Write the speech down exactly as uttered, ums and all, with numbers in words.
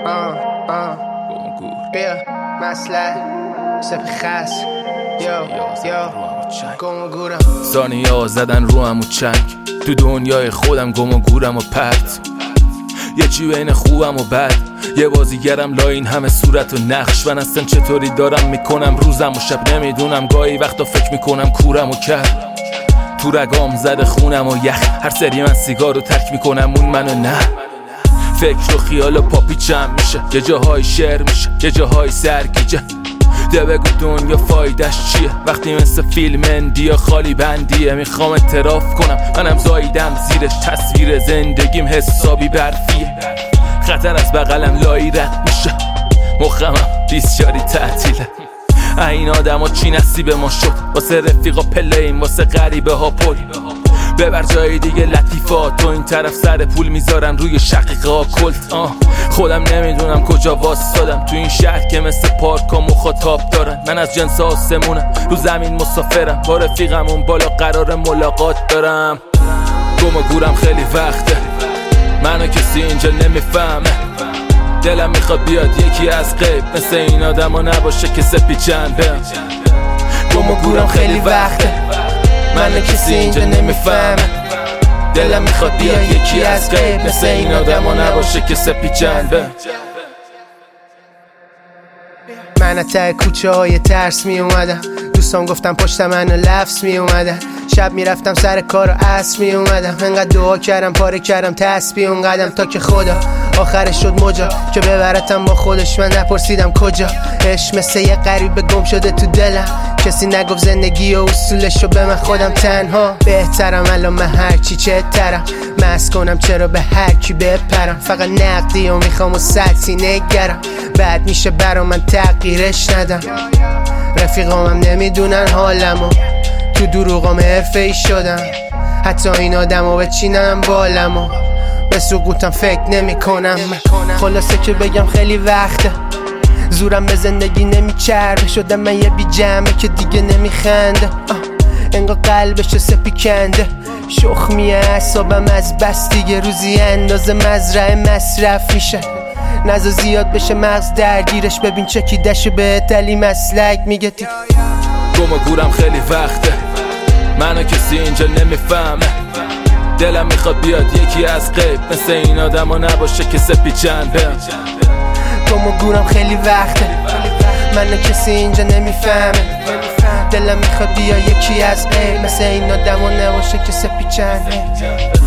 آه آه بیا مسئله سپی خس یا یا گم و گورم ثانیه ها زدن رو هم و چنگ تو دنیای خودم گم و گورم و پرت یه چی بین خوبم و بد یه بازیگرم لا این همه صورت و نقش من اصلا چطوری دارم میکنم روزم و شب نمیدونم گاهی وقتا فکر میکنم کورم و کرد تو رگام زده خونم و یخ هر سری من سیگار رو ترک میکنم اون منو نه فکر و خیال و پاپیچم میشه یه جاهای شعر میشه یه جاهای سرگیجه ده بگو دنیا فایدش چیه وقتی مثل فیلم اندیا خالی بندیه میخوام اعتراف کنم منم زاییدم زیرش تصویر زندگیم حسابی برفیه خطر از بغلم لایی رد میشه مخمم بیسیاری تعطیله این آدم ها چی نصیب ما شد واسه رفیقا پلیم واسه غریبه ها پل ببر جای دیگه لطیفات تو این طرف سر پول میذارن روی شقیقه ها کلت آه خودم نمیدونم کجا واسادم تو این شهر که مثل پارک ها مخاطاب دارن من از جنس آسمونم رو زمین مسافرم با رفیقم اون بالا قرار ملاقات دارم گم و گورم خیلی وقته منو کسی اینجا نمیفهمه دلم میخواد بیاد یکی از غیب مثل این آدم ها نباشه که سپیچنده گم و گورم خیلی وقته منو کسی اینجا نمیفهمه دلم میخواد بیاد یکی از غیب مثل این آدم ها نباشه که سپیچنده من ته کوچه های ترس می اومدم دوستان گفتم پشت منو لفظ می اومدن شب میرفتم سر کار و عصر می اومدم انقدر دعا کردم پاره کردم تسبیح اون قدم تا که خدا آخرش شد مجا که ببرتم با خودش من نپرسیدم کجا عشق مثل یه غریب گم شده تو دلم کسی نگفت زندگی و اصولشو به من خودم تنها بهترم الان من هرچی چه ترم مست کنم چرا به هر کی بپرم فقط نقدی و میخوام و سطحی نگرم بعد میشه برا من تغییرش ندم رفیقامم نمیدونن حالمو تو دروغام حرفه‌ای شدم حتی این آدمو بچینم بالمو به سقوطم فکر نمی کنم خلاصه که بگم خیلی وقته زورم به زندگی نمیچربه شدم من یه بی جمعه که دیگه نمیخنده انگار قلبش سپی کنده شخمیه اعصابم از بس دیگه روزی اندازه مزرعه مصرف میشه نزا زیاد بشه مغز درگیرش ببین چکیدشو به تلی مسلک میگه تی گم و گورم خیلی وقته منو کسی اینجا نمیفهمه دلم میخواد بیاد یکی از غیب مثل این آدم ها نباشه که سپیچنده گم و گورم خیلی وقته منو کسی اینجا نمیفهمه دلم میخواد بیاد یکی از غیب مثل این آدم ها نباشه که سپیچنده